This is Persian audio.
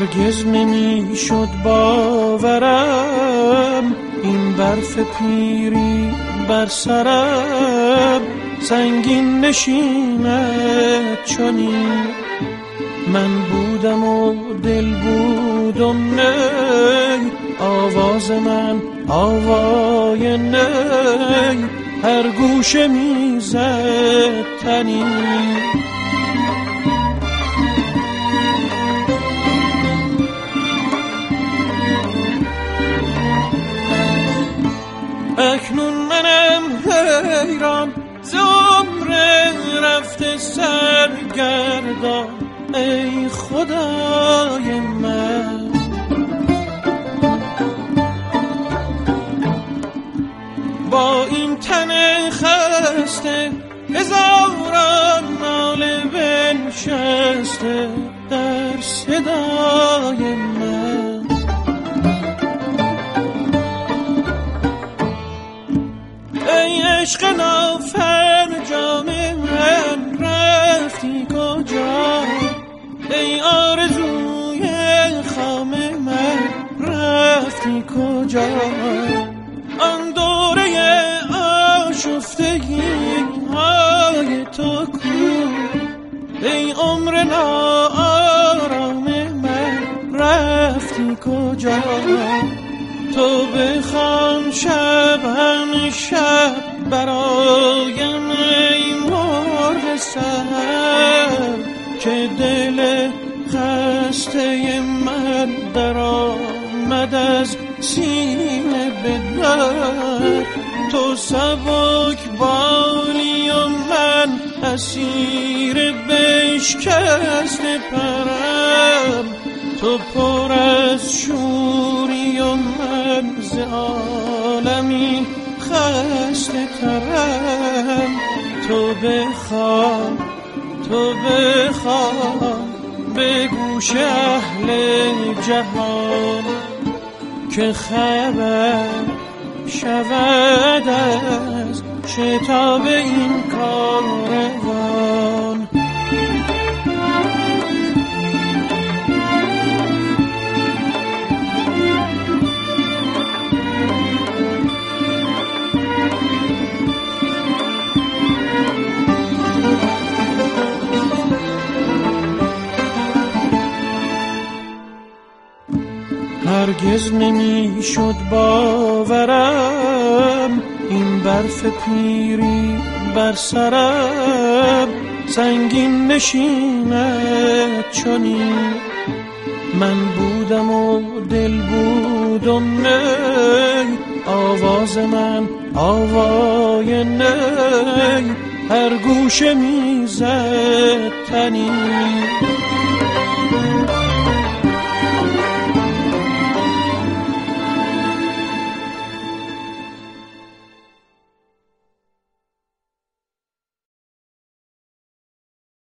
هرگز نمی شد باورم این برف پیری بر سرم سنگین نشیند چنین. من بودم و دل بود و نی، آواز من آوای نی، هر گوشه میزد تنین. اکنون منم حیران ز عمر رفته سرگردان، ای خدای من با این تن خسته هزاران ناله بنشسته در صدای من. ای عشق نافرجام من رفتی کجا، ای آرزوی خام من رفتی کجا، آن دوره آشفتگی های تو کو، ای عمر ناآرام من رفتی کجا. تو بخوان شب همیشه برایم ای مرغ سحر، که دل خسته من در آمد از سینه به در. تو سبک بالی و من اسیر بشکست پرم، تو پر از شوری و من ز عالمی خسته ترم. تو بخوان به گوش اهل جهان که خبر شود از شتاب این کاروان. هرگز نمی شد باورم این برف پیری بر سرم سنگین نشیند چنین. من بودم و دل بود و نی، آواز من آوای نی، هر گوشه میزد تنین.